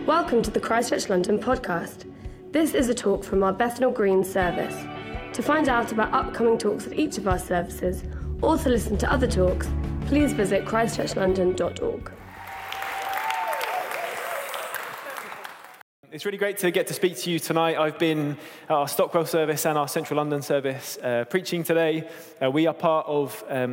Welcome to the Christchurch London podcast. This is a talk from our Bethnal Green service. To find out about upcoming talks at each of our services, or to listen to other talks, please visit christchurchlondon.org. It's really great to get to speak to you tonight. I've been at our Stockwell service and our Central London service preaching today. We are part of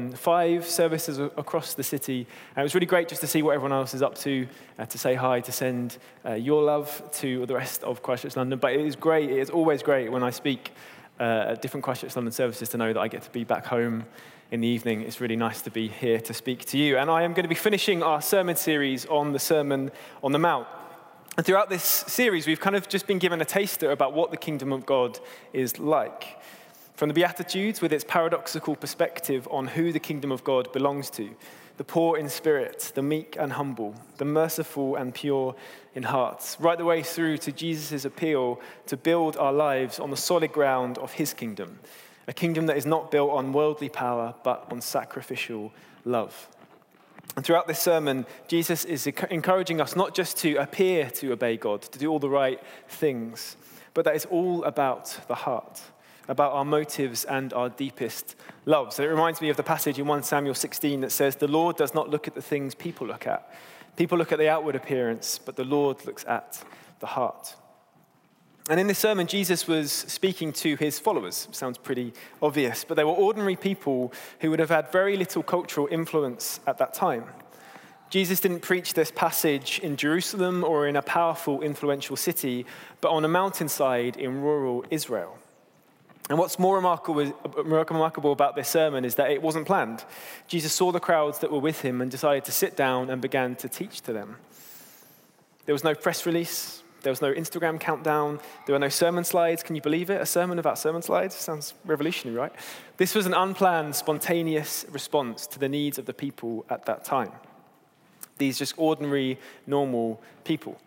5 services across the city. And it was really great just to see what everyone else is up to say hi, to send your love to the rest of Christchurch London. But it is always great when I speak at different Christchurch London services to know that I get to be back home in the evening. It's really nice to be here to speak to you. And I am going to be finishing our sermon series on the Sermon on the Mount. And throughout this series, we've kind of just been given a taster about what the kingdom of God is like. From the Beatitudes, with its paradoxical perspective on who the kingdom of God belongs to, the poor in spirit, the meek and humble, the merciful and pure in heart, right the way through to Jesus' appeal to build our lives on the solid ground of his kingdom, a kingdom that is not built on worldly power, but on sacrificial love. And throughout this sermon, Jesus is encouraging us not just to appear to obey God, to do all the right things, but that it's all about the heart, about our motives and our deepest love. So it reminds me of the passage in 1 Samuel 16 that says, "The Lord does not look at the things people look at. People look at the outward appearance, but the Lord looks at the heart." And in this sermon, Jesus was speaking to his followers. Sounds pretty obvious, but they were ordinary people who would have had very little cultural influence at that time. Jesus didn't preach this passage in Jerusalem or in a powerful, influential city, but on a mountainside in rural Israel. And what's more remarkable about this sermon is that it wasn't planned. Jesus saw the crowds that were with him and decided to sit down and began to teach to them. There was no press release. There was no Instagram countdown. There were no sermon slides. Can you believe it? A sermon about sermon slides? Sounds revolutionary, right? This was an unplanned, spontaneous response to the needs of the people at that time. These just ordinary, normal people.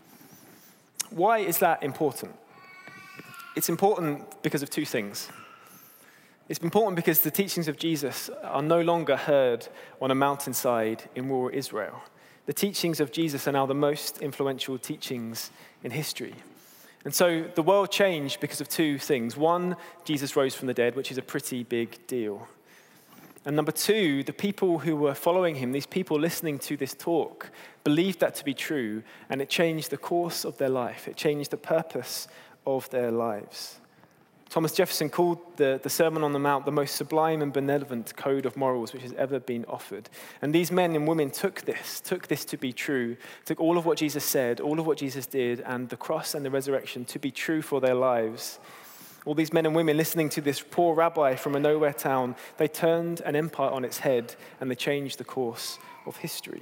Why is that important? It's important because of 2 things. It's important because the teachings of Jesus are no longer heard on a mountainside in rural Israel. The teachings of Jesus are now the most influential teachings in history. And so the world changed because of 2 things. 1, Jesus rose from the dead, which is a pretty big deal. And number 2, the people who were following him, these people listening to this talk, believed that to be true, and it changed the course of their life. It changed the purpose of their lives. Thomas Jefferson called the Sermon on the Mount the most sublime and benevolent code of morals which has ever been offered. And these men and women took this to be true, took all of what Jesus said, all of what Jesus did, and the cross and the resurrection to be true for their lives. All these men and women listening to this poor rabbi from a nowhere town, they turned an empire on its head and they changed the course of history.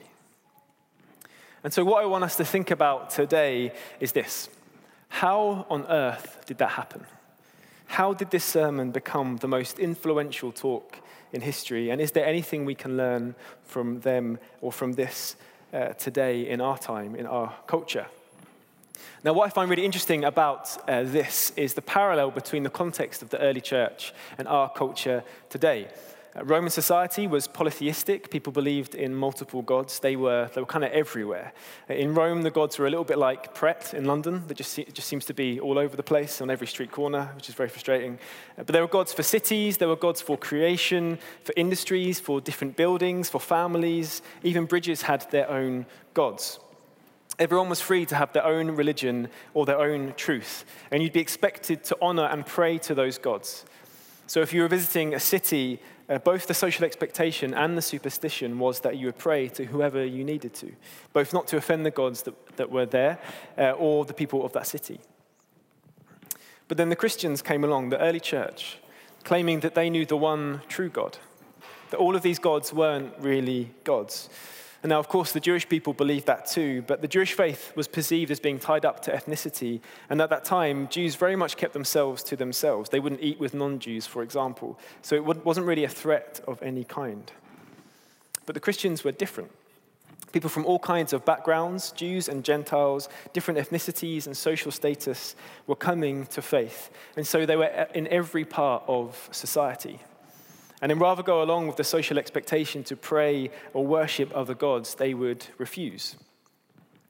And so what I want us to think about today is this. How on earth did that happen? How did this sermon become the most influential talk in history? And is there anything we can learn from them or from this today in our time, in our culture? Now, what I find really interesting about this is the parallel between the context of the early church and our culture today. Roman society was polytheistic. People believed in multiple gods. They were kind of everywhere. In Rome, the gods were a little bit like Pret in London. It just seems to be all over the place on every street corner, which is very frustrating. But there were gods for cities. There were gods for creation, for industries, for different buildings, for families. Even bridges had their own gods. Everyone was free to have their own religion or their own truth. And you'd be expected to honor and pray to those gods. So if you were visiting a city, both the social expectation and the superstition was that you would pray to whoever you needed to, both not to offend the gods that were there or the people of that city. But then the Christians came along, the early church, claiming that they knew the one true God, that all of these gods weren't really gods. And now, of course, the Jewish people believed that too, but the Jewish faith was perceived as being tied up to ethnicity. And at that time, Jews very much kept themselves to themselves. They wouldn't eat with non-Jews, for example. So it wasn't really a threat of any kind. But the Christians were different. People from all kinds of backgrounds, Jews and Gentiles, different ethnicities and social status, were coming to faith. And so they were in every part of society. And then rather go along with the social expectation to pray or worship other gods, they would refuse.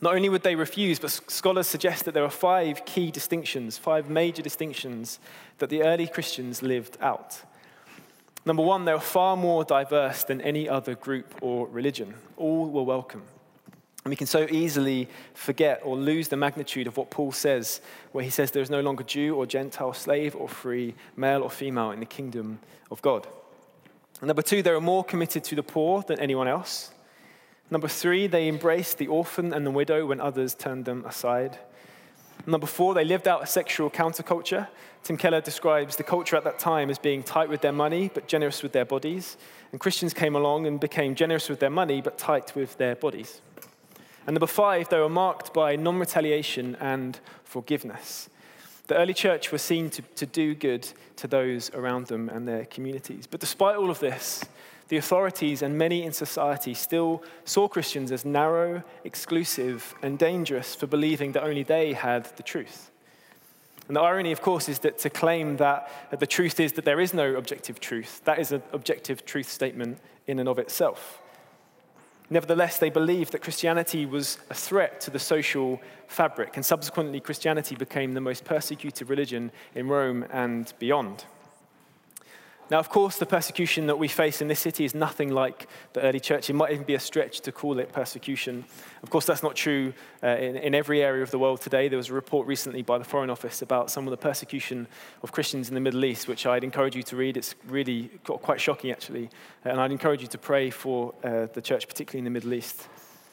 Not only would they refuse, but scholars suggest that there are 5 key distinctions, 5 major distinctions that the early Christians lived out. Number 1, they were far more diverse than any other group or religion. All were welcome. And we can so easily forget or lose the magnitude of what Paul says, where he says there is no longer Jew or Gentile, slave or free, male or female in the kingdom of God. And number 2, they were more committed to the poor than anyone else. Number 3, they embraced the orphan and the widow when others turned them aside. Number 4, they lived out a sexual counterculture. Tim Keller describes the culture at that time as being tight with their money, but generous with their bodies. And Christians came along and became generous with their money, but tight with their bodies. And number 5, they were marked by non-retaliation and forgiveness. The early church was seen to do good to those around them and their communities. But despite all of this, the authorities and many in society still saw Christians as narrow, exclusive, and dangerous for believing that only they had the truth. And the irony, of course, is that to claim that the truth is that there is no objective truth, that is an objective truth statement in and of itself. Nevertheless, they believed that Christianity was a threat to the social fabric, and subsequently Christianity became the most persecuted religion in Rome and beyond. Now, of course, the persecution that we face in this city is nothing like the early church. It might even be a stretch to call it persecution. Of course, that's not true in every area of the world today. There was a report recently by the Foreign Office about some of the persecution of Christians in the Middle East, which I'd encourage you to read. It's really quite shocking, actually. And I'd encourage you to pray for the church, particularly in the Middle East.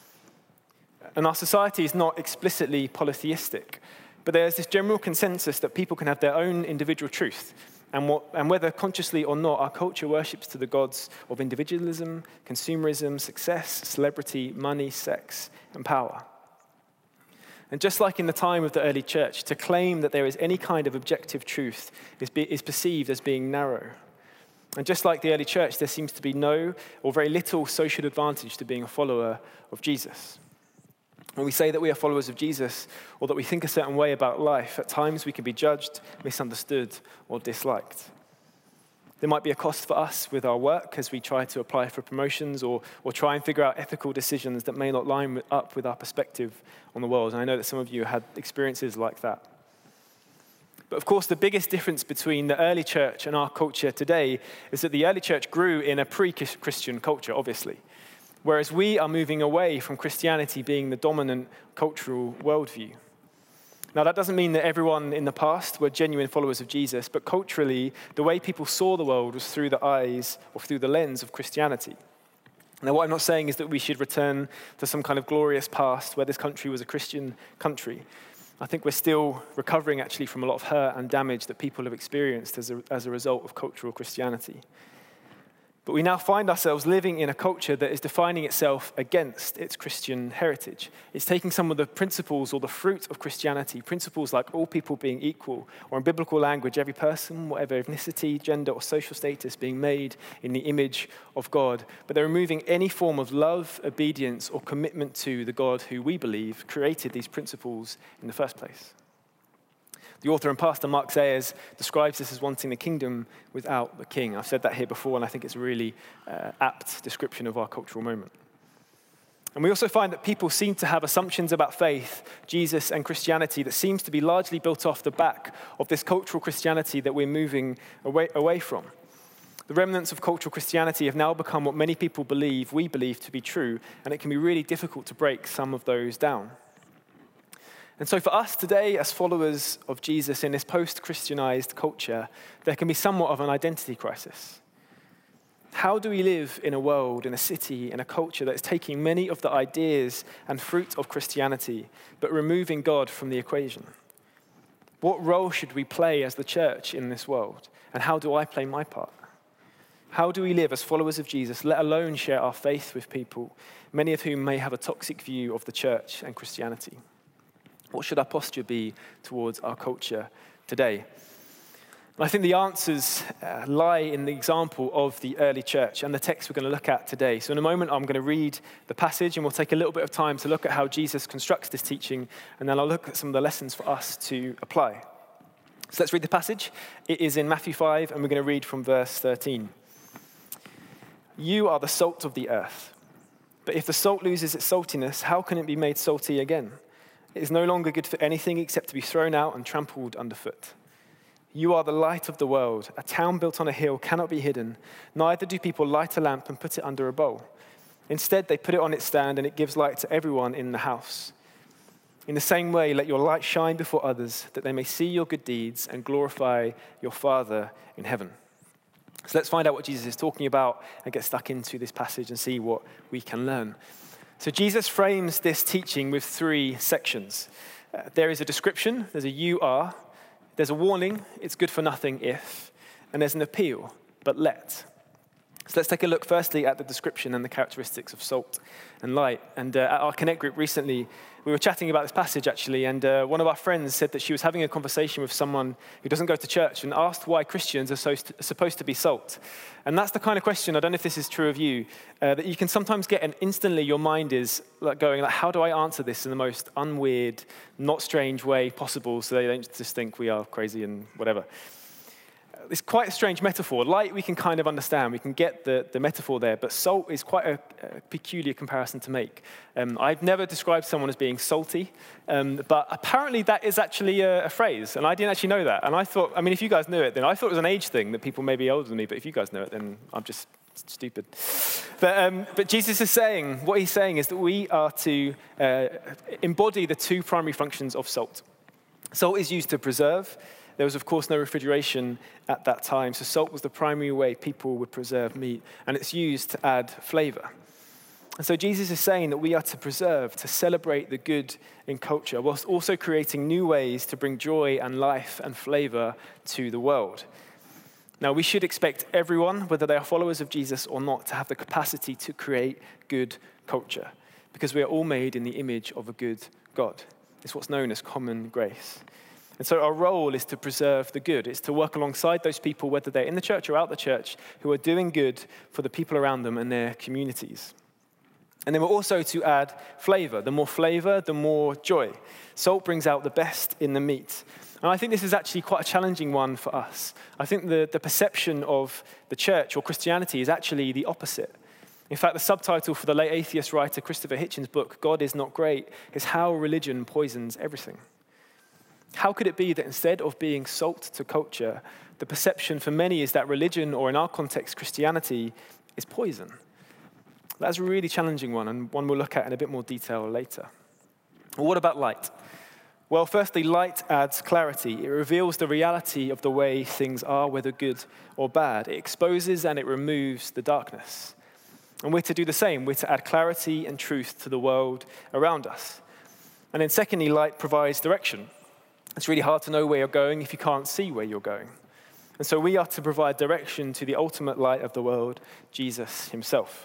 And our society is not explicitly polytheistic, but there's this general consensus that people can have their own individual truth. And whether consciously or not, our culture worships to the gods of individualism, consumerism, success, celebrity, money, sex, and power. And just like in the time of the early church, to claim that there is any kind of objective truth is perceived as being narrow. And just like the early church, there seems to be no or very little social advantage to being a follower of Jesus. When we say that we are followers of Jesus, or that we think a certain way about life, at times we can be judged, misunderstood, or disliked. There might be a cost for us with our work as we try to apply for promotions or try and figure out ethical decisions that may not line up with our perspective on the world. And I know that some of you had experiences like that. But of course, the biggest difference between the early church and our culture today is that the early church grew in a pre-Christian culture, obviously. Whereas we are moving away from Christianity being the dominant cultural worldview. Now, that doesn't mean that everyone in the past were genuine followers of Jesus, but culturally, the way people saw the world was through the eyes or through the lens of Christianity. Now, what I'm not saying is that we should return to some kind of glorious past where this country was a Christian country. I think we're still recovering, actually, from a lot of hurt and damage that people have experienced as a result of cultural Christianity. But we now find ourselves living in a culture that is defining itself against its Christian heritage. It's taking some of the principles or the fruit of Christianity, principles like all people being equal, or in biblical language, every person, whatever ethnicity, gender, or social status, being made in the image of God. But they're removing any form of love, obedience, or commitment to the God who we believe created these principles in the first place. The author and pastor Mark Zayers describes this as wanting the kingdom without the king. I've said that here before, and I think it's a really apt description of our cultural moment. And we also find that people seem to have assumptions about faith, Jesus, and Christianity that seems to be largely built off the back of this cultural Christianity that we're moving away from. The remnants of cultural Christianity have now become what many people believe, we believe to be true, and it can be really difficult to break some of those down. And so for us today, as followers of Jesus in this post-Christianized culture, there can be somewhat of an identity crisis. How do we live in a world, in a city, in a culture that is taking many of the ideas and fruit of Christianity, but removing God from the equation? What role should we play as the church in this world? And how do I play my part? How do we live as followers of Jesus, let alone share our faith with people, many of whom may have a toxic view of the church and Christianity? What should our posture be towards our culture today? And I think the answers lie in the example of the early church and the text we're going to look at today. So in a moment, I'm going to read the passage, and we'll take a little bit of time to look at how Jesus constructs this teaching, and then I'll look at some of the lessons for us to apply. So let's read the passage. It is in Matthew 5, and we're going to read from verse 13. You are the salt of the earth. But if the salt loses its saltiness, how can it be made salty again? It is no longer good for anything except to be thrown out and trampled underfoot. You are the light of the world. A town built on a hill cannot be hidden. Neither do people light a lamp and put it under a bowl. Instead, they put it on its stand, and it gives light to everyone in the house. In the same way, let your light shine before others, that they may see your good deeds and glorify your Father in heaven. So let's find out what Jesus is talking about and get stuck into this passage and see what we can learn. So Jesus frames this teaching with three sections. There is a description, there's a you are, there's a warning, it's good for nothing if, and there's an appeal, but let. So let's take a look firstly at the description and the characteristics of salt and light. And at our Connect group recently, we were chatting about this passage actually, and one of our friends said that she was having a conversation with someone who doesn't go to church and asked why Christians are supposed to be salt. And that's the kind of question, I don't know if this is true of you, that you can sometimes get and instantly your mind is going, how do I answer this in the most unweird, not strange way possible so they don't just think we are crazy and whatever. It's quite a strange metaphor. Light we can kind of understand. We can get the metaphor there. But salt is quite a peculiar comparison to make. I've never described someone as being salty. But apparently that is actually a phrase. And I didn't actually know that. And I thought, if you guys knew it, then I thought it was an age thing that people may be older than me. But if you guys know it, then I'm just stupid. But Jesus is saying, what he's saying is that we are to embody the two primary functions of salt. Salt is used to preserve. There was, of course, no refrigeration at that time, so salt was the primary way people would preserve meat, and it's used to add flavor. And so Jesus is saying that we are to preserve, to celebrate the good in culture, whilst also creating new ways to bring joy and life and flavor to the world. Now, we should expect everyone, whether they are followers of Jesus or not, to have the capacity to create good culture, because we are all made in the image of a good God. It's what's known as common grace. And so our role is to preserve the good. It's to work alongside those people, whether they're in the church or out the church, who are doing good for the people around them and their communities. And then we're also to add flavor. The more joy. Salt brings out the best in the meat. And I think this is actually quite a challenging one for us. I think the perception of the church or Christianity is actually the opposite. In fact, the subtitle for the late atheist writer Christopher Hitchens' book, God is Not Great, is How Religion Poisons Everything. How could it be that instead of being salt to culture, the perception for many is that religion, or in our context, Christianity, is poison? That's a really challenging one, and one we'll look at in a bit more detail later. Well, what about light? Well, firstly, light adds clarity. It reveals the reality of the way things are, whether good or bad. It exposes and it removes the darkness. And we're to do the same. We're to add clarity and truth to the world around us. And then secondly, light provides direction. It's really hard to know where you're going if you can't see where you're going. And so we are to provide direction to the ultimate light of the world, Jesus himself.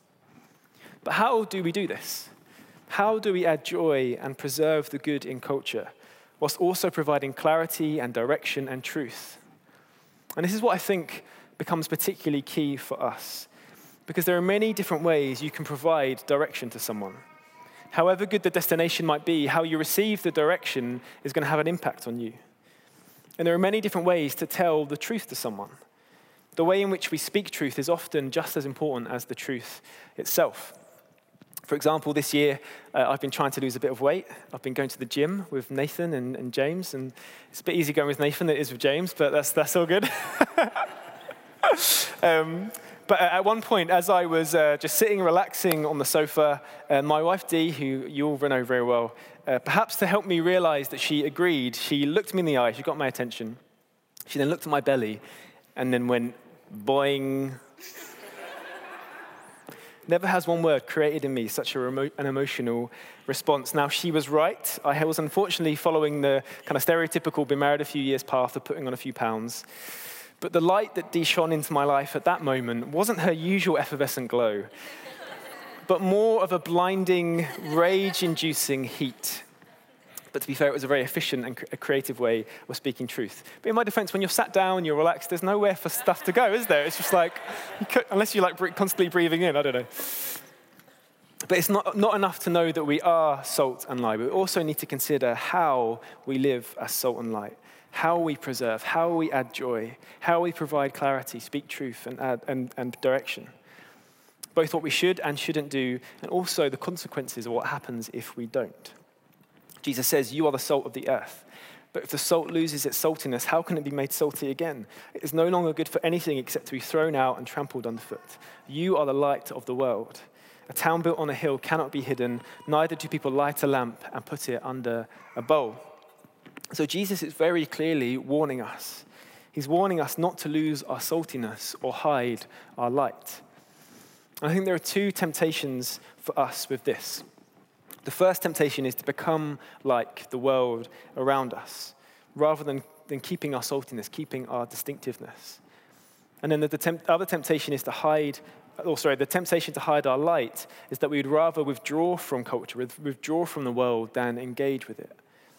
But how do we do this? How do we add joy and preserve the good in culture, whilst also providing clarity and direction and truth? And this is what I think becomes particularly key for us, because there are many different ways you can provide direction to someone. However good the destination might be, how you receive the direction is going to have an impact on you. And there are many different ways to tell the truth to someone. The way in which we speak truth is often just as important as the truth itself. For example, this year, I've been trying to lose a bit of weight. I've been going to the gym with Nathan and James, and it's a bit easier going with Nathan than it is with James, but that's all good. But at one point, as I was just sitting, relaxing on the sofa, my wife Dee, who you all know very well, perhaps to help me realize that she agreed, she looked me in the eye, she got my attention. She then looked at my belly and then went, boing. Never has one word created in me such an emotional response. Now, she was right. I was unfortunately following the kind of stereotypical been married a few years path of putting on a few pounds. But the light that Dee shone into my life at that moment wasn't her usual effervescent glow, but more of a blinding, rage-inducing heat. But to be fair, it was a very efficient and a creative way of speaking truth. But in my defense, when you're sat down, you're relaxed, there's nowhere for stuff to go, is there? It's just like, unless you're like constantly breathing in, I don't know. But it's not enough to know that we are salt and light. We also need to consider how we live as salt and light. How we preserve, how we add joy, how we provide clarity, speak truth, and direction. both what we should and shouldn't do, and also the consequences of what happens if we don't. Jesus says, "You are the salt of the earth." But if the salt loses its saltiness, how can it be made salty again? It is no longer good for anything except to be thrown out and trampled underfoot. You are the light of the world. A town built on a hill cannot be hidden, neither do people light a lamp and put it under a bowl. So Jesus is very clearly warning us. He's warning us not to lose our saltiness or hide our light. And I think there are two temptations for us with this. The first temptation is to become like the world around us, rather than keeping our saltiness, keeping our distinctiveness. And then the other temptation is the temptation to hide our light is that we would rather withdraw from culture, withdraw from the world, than engage with it.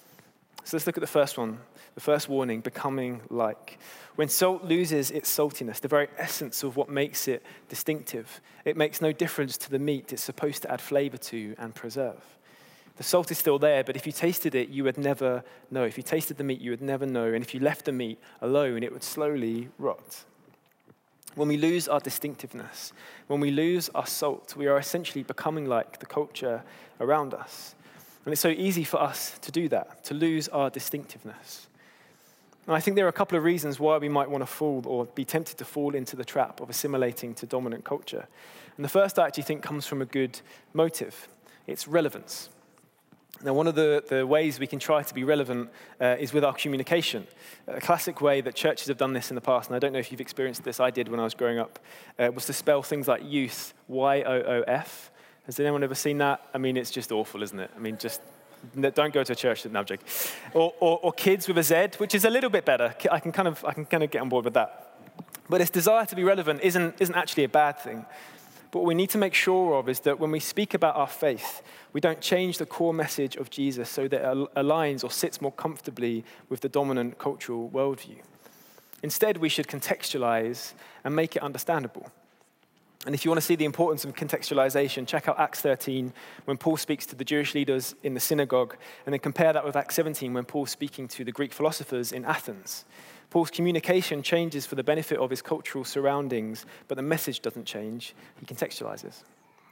So let's look at the first one, the first warning, becoming like. When salt loses its saltiness, the very essence of what makes it distinctive, it makes no difference to the meat it's supposed to add flavor to and preserve. The salt is still there, but if you tasted it, you would never know. If you tasted the meat, you would never know. And if you left the meat alone, it would slowly rot. When we lose our distinctiveness, when we lose our salt, we are essentially becoming like the culture around us. And it's so easy for us to do that, to lose our distinctiveness. And I think there are a couple of reasons why we might want to fall or be tempted to fall into the trap of assimilating to dominant culture. And the first I actually think comes from a good motive. It's relevance. Now, one of the ways we can try to be relevant is with our communication. A classic way that churches have done this in the past, and I don't know if you've experienced this, I did when I was growing up, was to spell things like youth, Y-O-O-F. Has anyone ever seen that? I mean, it's just awful, isn't it? I mean, just don't go to a church that, no, I'm joking. Or kids with a Z, which is a little bit better. I can kind of get on board with that. But this desire to be relevant isn't actually a bad thing. But what we need to make sure of is that when we speak about our faith, we don't change the core message of Jesus so that it aligns or sits more comfortably with the dominant cultural worldview. Instead, we should contextualize and make it understandable. And if you want to see the importance of contextualization, check out Acts 13 when Paul speaks to the Jewish leaders in the synagogue, and then compare that with Acts 17 when Paul's speaking to the Greek philosophers in Athens. Paul's communication changes for the benefit of his cultural surroundings, but the message doesn't change. He contextualizes.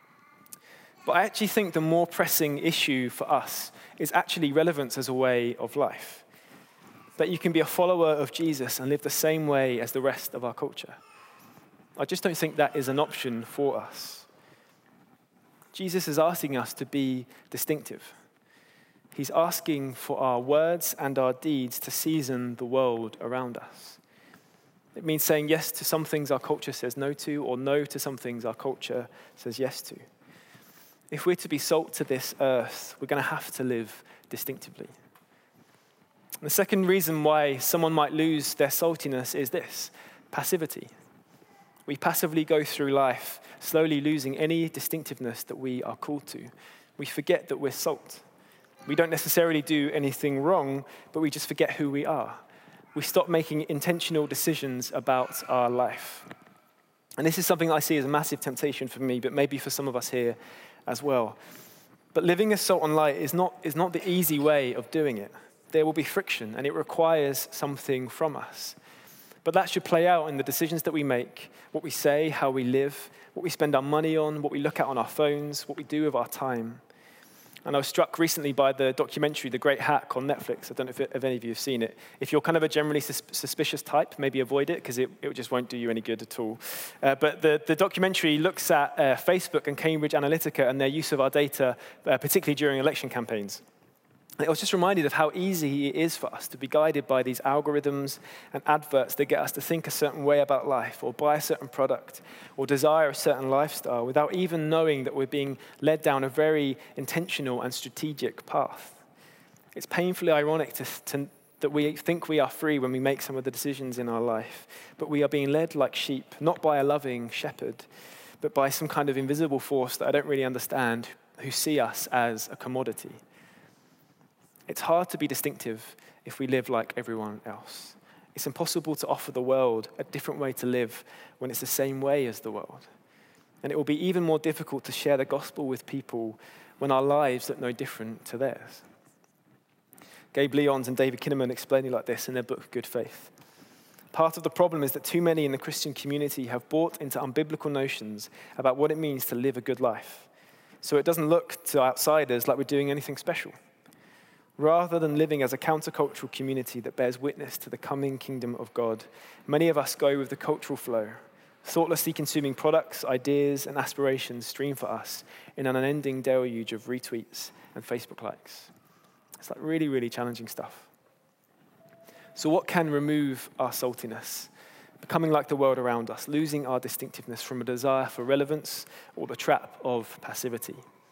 But I actually think the more pressing issue for us is actually relevance as a way of life. That you can be a follower of Jesus and live the same way as the rest of our culture. I just don't think that is an option for us. Jesus is asking us to be distinctive. He's asking for our words and our deeds to season the world around us. It means saying yes to some things our culture says no to, or no to some things our culture says yes to. If we're to be salt to this earth, we're going to have to live distinctively. The second reason why someone might lose their saltiness is this: passivity. We passively go through life, slowly losing any distinctiveness that we are called to. We forget that we're salt. We don't necessarily do anything wrong, but we just forget who we are. We stop making intentional decisions about our life. And this is something I see as a massive temptation for me, but maybe for some of us here as well. But living as salt and light is not the easy way of doing it. There will be friction, and it requires something from us. But that should play out in the decisions that we make, what we say, how we live, what we spend our money on, what we look at on our phones, what we do with our time. And I was struck recently by the documentary, The Great Hack, on Netflix. I don't know if any of you have seen it. If you're kind of a generally suspicious type, maybe avoid it, because it just won't do you any good at all. But the documentary looks at Facebook and Cambridge Analytica and their use of our data, particularly during election campaigns. I was just reminded of how easy it is for us to be guided by these algorithms and adverts that get us to think a certain way about life, or buy a certain product, or desire a certain lifestyle, without even knowing that we're being led down a very intentional and strategic path. It's painfully ironic that we think we are free when we make some of the decisions in our life, but we are being led like sheep, not by a loving shepherd, but by some kind of invisible force that I don't really understand, who see us as a commodity. It's hard to be distinctive if we live like everyone else. It's impossible to offer the world a different way to live when it's the same way as the world. And it will be even more difficult to share the gospel with people when our lives look no different to theirs. Gabe Leons and David Kinnaman explain it like this in their book, Good Faith. part of the problem is that too many in the Christian community have bought into unbiblical notions about what it means to live a good life. So it doesn't look to outsiders like we're doing anything special. Rather than living as a countercultural community that bears witness to the coming kingdom of God, many of us go with the cultural flow, thoughtlessly consuming products, ideas, and aspirations streamed for us in an unending deluge of retweets and Facebook likes. It's like really, really challenging stuff. So what can remove our saltiness? Becoming like the world around us, losing our distinctiveness from a desire for relevance or the trap of passivity.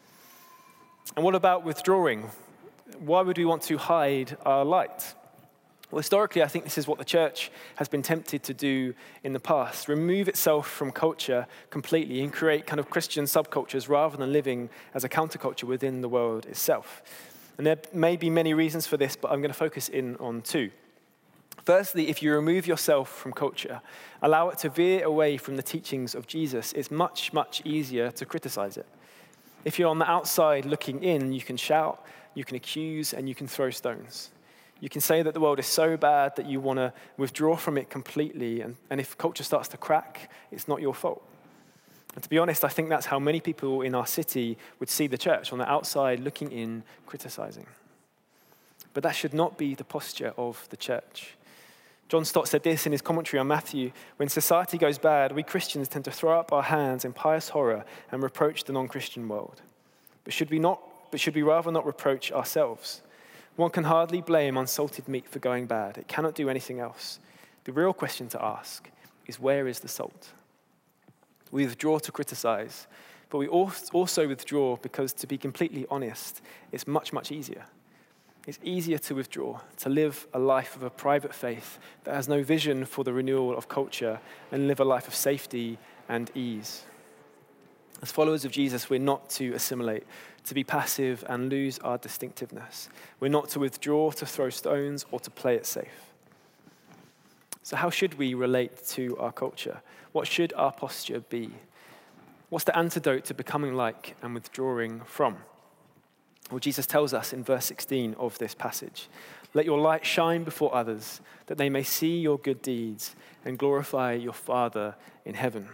And what about withdrawing? Why would we want to hide our light? Well, historically, I think this is what the church has been tempted to do in the past, remove itself from culture completely and create kind of Christian subcultures rather than living as a counterculture within the world itself. And there may be many reasons for this, but I'm going to focus in on two. Firstly, if you remove yourself from culture, allow it to veer away from the teachings of Jesus, it's much, much easier to criticize it. If you're on the outside looking in, you can shout, you can accuse, and you can throw stones. You can say that the world is so bad that you want to withdraw from it completely, and if culture starts to crack, it's not your fault. And to be honest, I think that's how many people in our city would see the church, on the outside looking in, criticizing. But that should not be the posture of the church. John Stott said this in his commentary on Matthew: when society goes bad, we Christians tend to throw up our hands in pious horror and reproach the non-Christian world. But should we rather not reproach ourselves? One can hardly blame unsalted meat for going bad. It cannot do anything else. The real question to ask is, where is the salt? We withdraw to criticize, but we also withdraw because, to be completely honest, it's much, much easier. It's easier to withdraw, to live a life of a private faith that has no vision for the renewal of culture and live a life of safety and ease. As followers of Jesus, we're not to assimilate, to be passive and lose our distinctiveness. We're not to withdraw, to throw stones, or to play it safe. So how should we relate to our culture? What should our posture be? What's the antidote to becoming like and withdrawing from? Well, Jesus tells us in verse 16 of this passage, "Let your light shine before others, that they may see your good deeds and glorify your Father in heaven."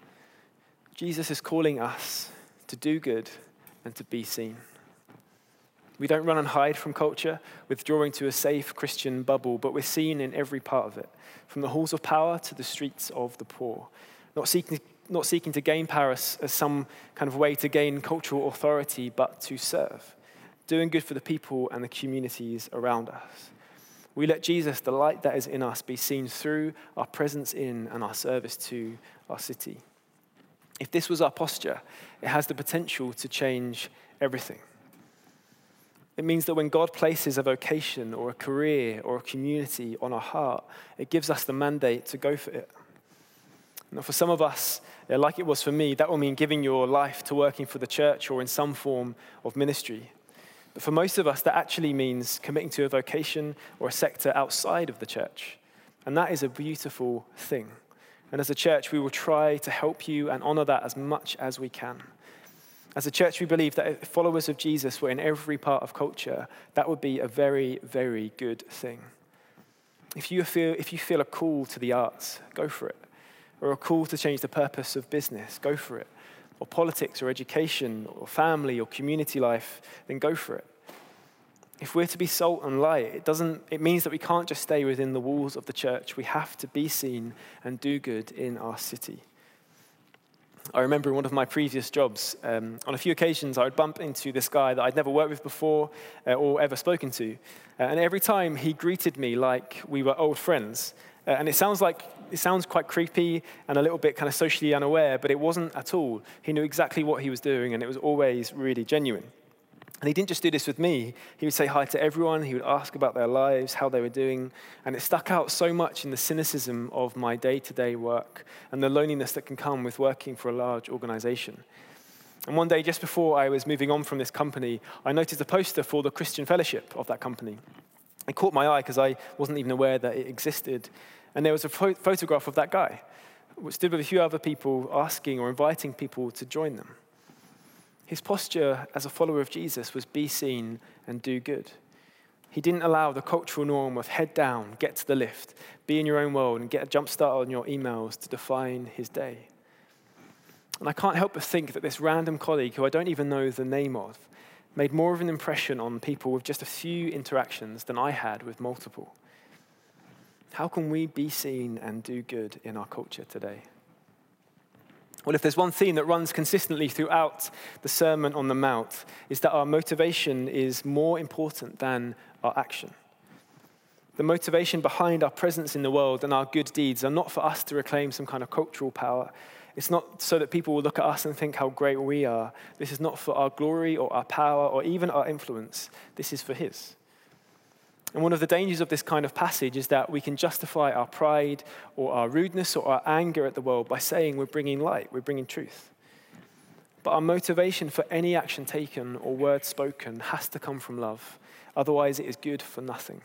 Jesus is calling us to do good and to be seen. We don't run and hide from culture, withdrawing to a safe Christian bubble, but we're seen in every part of it, from the halls of power to the streets of the poor, not seeking to gain power as some kind of way to gain cultural authority, but to serve, doing good for the people and the communities around us. We let Jesus, the light that is in us, be seen through our presence in and our service to our city. If this was our posture, it has the potential to change everything. It means that when God places a vocation or a career or a community on our heart, it gives us the mandate to go for it. Now, for some of us, like it was for me, that will mean giving your life to working for the church or in some form of ministry. But for most of us, that actually means committing to a vocation or a sector outside of the church. And that is a beautiful thing. And as a church, we will try to help you and honor that as much as we can. As a church, we believe that if followers of Jesus were in every part of culture, that would be a very, very good thing. If you feel a call to the arts, go for it. Or a call to change the purpose of business, go for it. Or politics or education or family or community life, then go for it. If we're to be salt and light, it means that we can't just stay within the walls of the church. We have to be seen and do good in our city. I remember in one of my previous jobs, on a few occasions I would bump into this guy that I'd never worked with before or ever spoken to. And every time he greeted me like we were old friends. And it sounds quite creepy and a little bit kind of socially unaware, but it wasn't at all. He knew exactly what he was doing, and it was always really genuine. And he didn't just do this with me. He would say hi to everyone. He would ask about their lives, how they were doing. And it stuck out so much in the cynicism of my day-to-day work and the loneliness that can come with working for a large organization. And one day, just before I was moving on from this company, I noticed a poster for the Christian Fellowship of that company. It caught my eye because I wasn't even aware that it existed. And there was a photograph of that guy, which stood with a few other people asking or inviting people to join them. His posture as a follower of Jesus was be seen and do good. He didn't allow the cultural norm of head down, get to the lift, be in your own world, and get a jump start on your emails to define his day. And I can't help but think that this random colleague, who I don't even know the name of, made more of an impression on people with just a few interactions than I had with multiple. How can we be seen and do good in our culture today? Well, if there's one theme that runs consistently throughout the Sermon on the Mount, is that our motivation is more important than our action. The motivation behind our presence in the world and our good deeds are not for us to reclaim some kind of cultural power. It's not so that people will look at us and think how great we are. This is not for our glory or our power or even our influence. This is for his. And one of the dangers of this kind of passage is that we can justify our pride or our rudeness or our anger at the world by saying we're bringing light, we're bringing truth. But our motivation for any action taken or word spoken has to come from love. Otherwise, it is good for nothing.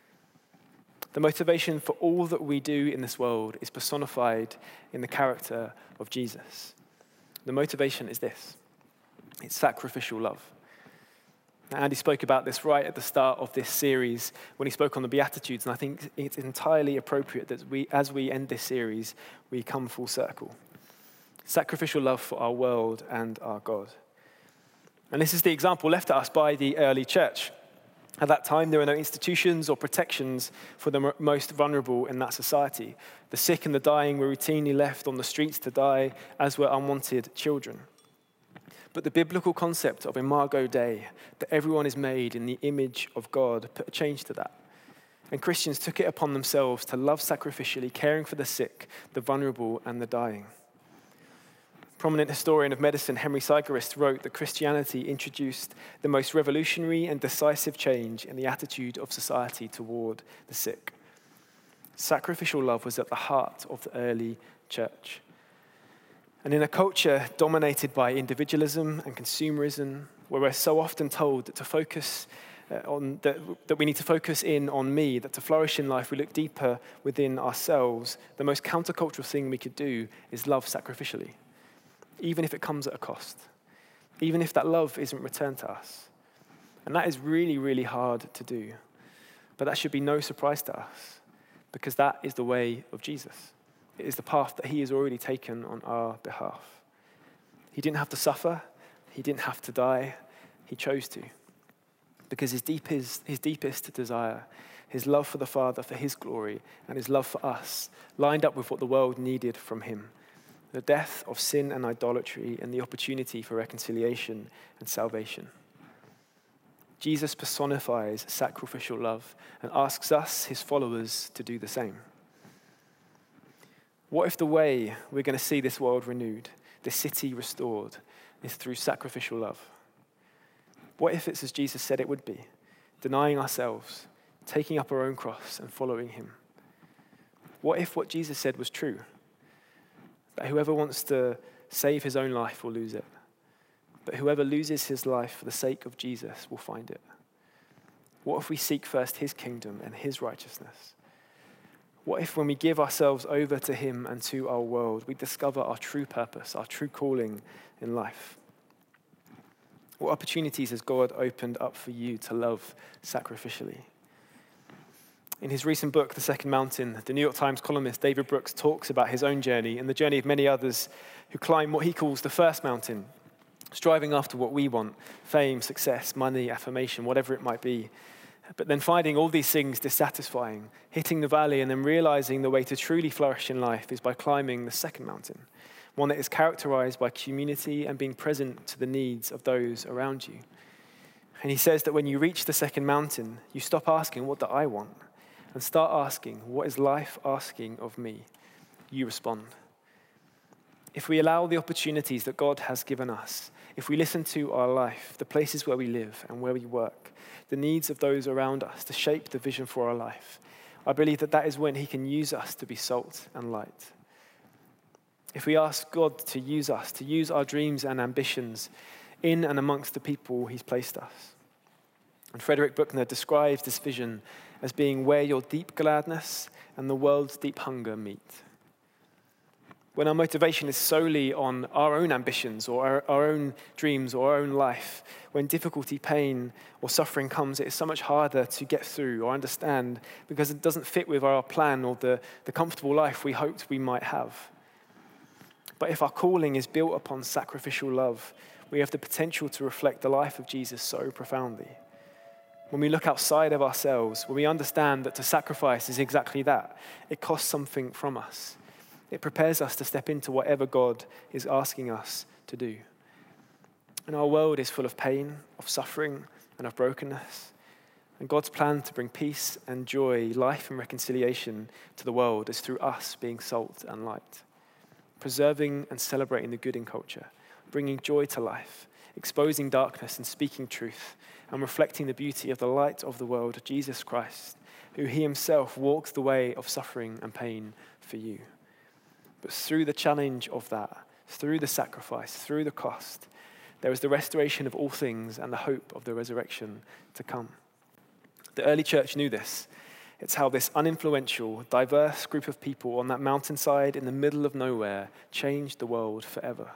The motivation for all that we do in this world is personified in the character of Jesus. The motivation is this. It's sacrificial love. Now, Andy spoke about this right at the start of this series when he spoke on the Beatitudes, and I think it's entirely appropriate that as we end this series, we come full circle. Sacrificial love for our world and our God. And this is the example left to us by the early church. At that time, there were no institutions or protections for the most vulnerable in that society. The sick and the dying were routinely left on the streets to die, as were unwanted children. But the biblical concept of Imago Dei, that everyone is made in the image of God, put a change to that. And Christians took it upon themselves to love sacrificially, caring for the sick, the vulnerable, and the dying. Prominent historian of medicine Henry Sigerist wrote that Christianity introduced the most revolutionary and decisive change in the attitude of society toward the sick. Sacrificial love was at the heart of the early church. And in a culture dominated by individualism and consumerism, where we're so often told that to focus that we need to focus in on me, that to flourish in life we look deeper within ourselves, the most countercultural thing we could do is love sacrificially, even if it comes at a cost, even if that love isn't returned to us. And that is really, really hard to do. But that should be no surprise to us, because that is the way of Jesus. It is the path that he has already taken on our behalf. He didn't have to suffer. He didn't have to die. He chose to. Because his deepest desire, his love for the Father, for his glory, and his love for us, lined up with what the world needed from him. The death of sin and idolatry and the opportunity for reconciliation and salvation. Jesus personifies sacrificial love and asks us, his followers, to do the same. What if the way we're going to see this world renewed, this city restored, is through sacrificial love? What if it's as Jesus said it would be, denying ourselves, taking up our own cross and following him? What if what Jesus said was true? That whoever wants to save his own life will lose it, but whoever loses his life for the sake of Jesus will find it? What if we seek first his kingdom and his righteousness? What if when we give ourselves over to him and to our world, we discover our true purpose, our true calling in life? What opportunities has God opened up for you to love sacrificially? In his recent book, The Second Mountain, the New York Times columnist David Brooks talks about his own journey and the journey of many others who climb what he calls the first mountain, striving after what we want, fame, success, money, affirmation, whatever it might be. But then finding all these things dissatisfying, hitting the valley, and then realizing the way to truly flourish in life is by climbing the second mountain, one that is characterized by community and being present to the needs of those around you. And he says that when you reach the second mountain, you stop asking, what do I want? And start asking, what is life asking of me? You respond. If we allow the opportunities that God has given us, if we listen to our life, the places where we live and where we work, the needs of those around us to shape the vision for our life, I believe that is when he can use us to be salt and light. If we ask God to use us, to use our dreams and ambitions in and amongst the people he's placed us. And Frederick Buechner describes this vision as being where your deep gladness and the world's deep hunger meet. when our motivation is solely on our own ambitions or our own dreams or our own life, when difficulty, pain, or suffering comes, it is so much harder to get through or understand because it doesn't fit with our plan or the comfortable life we hoped we might have. But if our calling is built upon sacrificial love, we have the potential to reflect the life of Jesus so profoundly. When we look outside of ourselves, when we understand that to sacrifice is exactly that, it costs something from us. It prepares us to step into whatever God is asking us to do. And our world is full of pain, of suffering, and of brokenness. And God's plan to bring peace and joy, life and reconciliation to the world is through us being salt and light, preserving and celebrating the good in culture, bringing joy to life, exposing darkness and speaking truth, and reflecting the beauty of the light of the world, Jesus Christ, who he himself walked the way of suffering and pain for you. But through the challenge of that, through the sacrifice, through the cost, there is the restoration of all things and the hope of the resurrection to come. The early church knew this. It's how this uninfluential, diverse group of people on that mountainside in the middle of nowhere changed the world forever.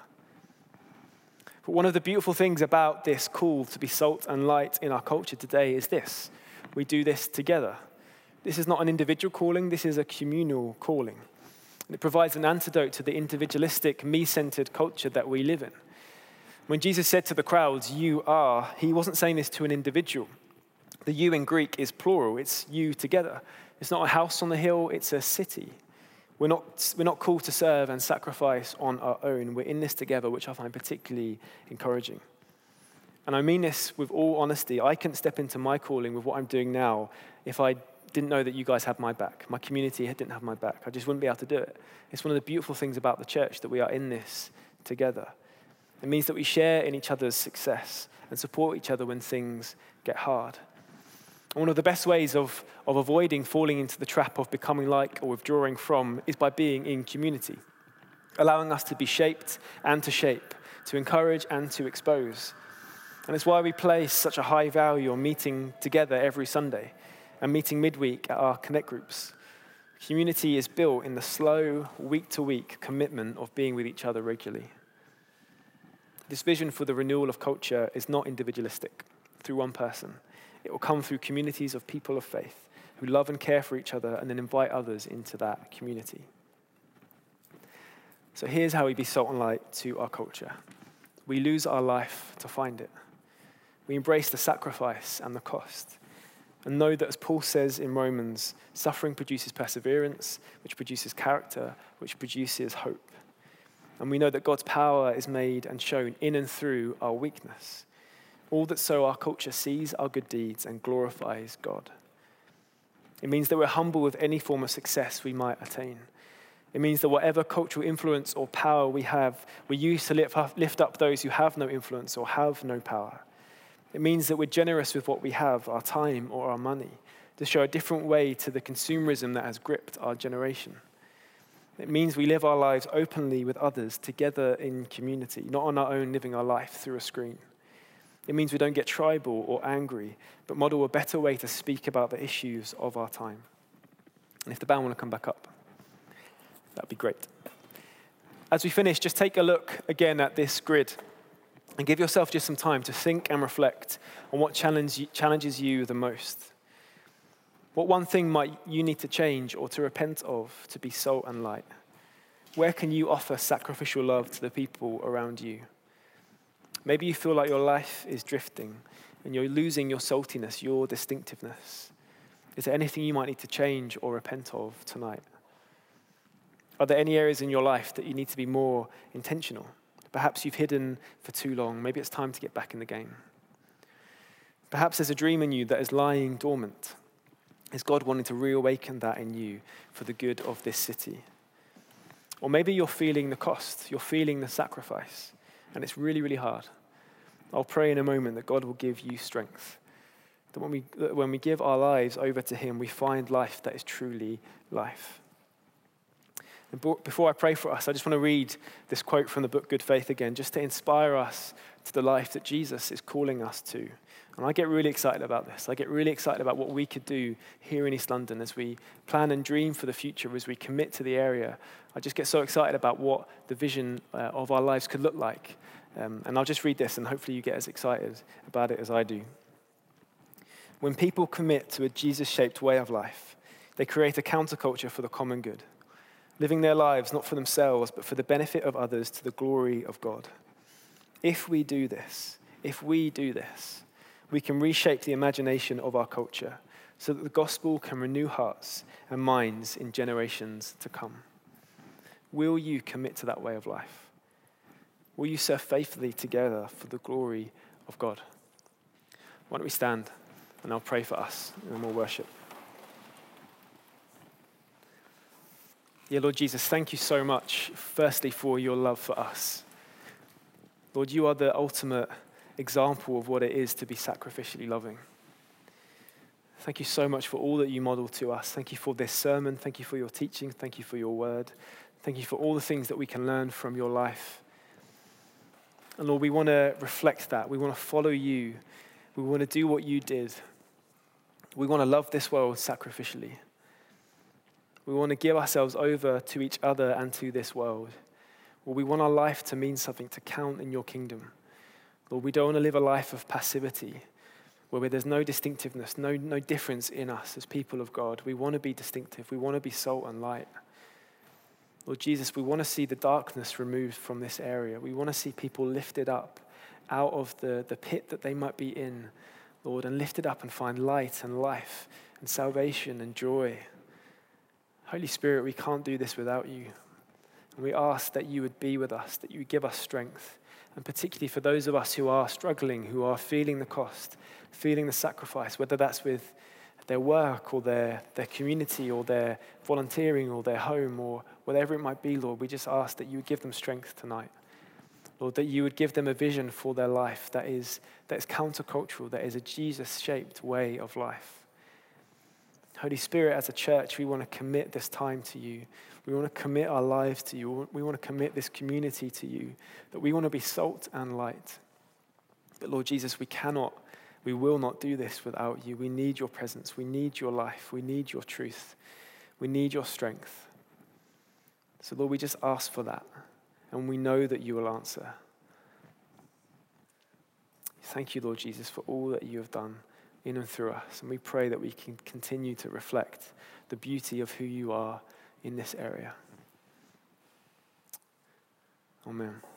But one of the beautiful things about this call to be salt and light in our culture today is this. We do this together. This is not an individual calling, this is a communal calling. And it provides an antidote to the individualistic, me-centered culture that we live in. When Jesus said to the crowds, "You are," he wasn't saying this to an individual. The you in Greek is plural, it's you together. It's not a house on the hill, it's a city. We're not called to serve and sacrifice on our own. We're in this together, which I find particularly encouraging. And I mean this with all honesty. I couldn't step into my calling with what I'm doing now if I didn't know that you guys had my back. My community didn't have my back. I just wouldn't be able to do it. It's one of the beautiful things about the church that we are in this together. It means that we share in each other's success and support each other when things get hard. And one of the best ways of avoiding falling into the trap of becoming like or withdrawing from is by being in community, allowing us to be shaped and to shape, to encourage and to expose. And it's why we place such a high value on meeting together every Sunday and meeting midweek at our Connect groups. Community is built in the slow, week-to-week commitment of being with each other regularly. This vision for the renewal of culture is not individualistic, through one person. It will come through communities of people of faith who love and care for each other and then invite others into that community. So here's how we be salt and light to our culture. We lose our life to find it. We embrace the sacrifice and the cost. And know that, as Paul says in Romans, suffering produces perseverance, which produces character, which produces hope. And we know that God's power is made and shown in and through our weakness. All that so our culture sees our good deeds and glorifies God. It means that we're humble with any form of success we might attain. It means that whatever cultural influence or power we have, we use to lift up those who have no influence or have no power. It means that we're generous with what we have, our time or our money, to show a different way to the consumerism that has gripped our generation. It means we live our lives openly with others, together in community, not on our own living our life through a screen. It means we don't get tribal or angry, but model a better way to speak about the issues of our time. And if the band want to come back up, that'd be great. As we finish, just take a look again at this grid and give yourself just some time to think and reflect on what challenges you the most. What one thing might you need to change or to repent of to be salt and light? Where can you offer sacrificial love to the people around you? Maybe you feel like your life is drifting and you're losing your saltiness, your distinctiveness. Is there anything you might need to change or repent of tonight? Are there any areas in your life that you need to be more intentional? Perhaps you've hidden for too long. Maybe it's time to get back in the game. Perhaps there's a dream in you that is lying dormant. Is God wanting to reawaken that in you for the good of this city? Or maybe you're feeling the cost, you're feeling the sacrifice, and it's really, really hard. I'll pray in a moment that God will give you strength. That when we give our lives over to him, we find life that is truly life. And before I pray for us, I just want to read this quote from the book Good Faith again, just to inspire us to the life that Jesus is calling us to. And I get really excited about this. I get really excited about what we could do here in East London as we plan and dream for the future, as we commit to the area. I just get so excited about what the vision of our lives could look like. And I'll just read this, and hopefully you get as excited about it as I do. When people commit to a Jesus-shaped way of life, they create a counterculture for the common good, living their lives not for themselves, but for the benefit of others to the glory of God. If we do this, we can reshape the imagination of our culture so that the gospel can renew hearts and minds in generations to come. Will you commit to that way of life? Will you serve faithfully together for the glory of God? Why don't we stand and I'll pray for us and then we'll worship. Yeah, Lord Jesus, thank you so much, firstly, for your love for us. Lord, you are the ultimate example of what it is to be sacrificially loving. Thank you so much for all that you model to us. Thank you for this sermon. Thank you for your teaching. Thank you for your word. Thank you for all the things that we can learn from your life. And Lord, we want to reflect that. We want to follow you. We want to do what you did. We want to love this world sacrificially. We want to give ourselves over to each other and to this world. Lord, we want our life to mean something, to count in your kingdom. Lord, we don't want to live a life of passivity where there's no distinctiveness, no difference in us as people of God. We want to be distinctive. We want to be salt and light. Lord Jesus, we want to see the darkness removed from this area. We want to see people lifted up out of the pit that they might be in, Lord, and lifted up and find light and life and salvation and joy. Holy Spirit, we can't do this without you. And we ask that you would be with us, that you would give us strength. And particularly for those of us who are struggling, who are feeling the cost, feeling the sacrifice, whether that's with their work or their community or their volunteering or their home or whatever it might be, Lord, we just ask that you would give them strength tonight. Lord, that you would give them a vision for their life that is countercultural, that is a Jesus-shaped way of life. Holy Spirit, as a church, we want to commit this time to you. We want to commit our lives to you. We want to commit this community to you, that we want to be salt and light. But Lord Jesus, we will not do this without you. We need your presence. We need your life. We need your truth. We need your strength. So Lord, we just ask for that, and we know that you will answer. Thank you, Lord Jesus, for all that you have done in and through us. And we pray that we can continue to reflect the beauty of who you are in this area. Amen.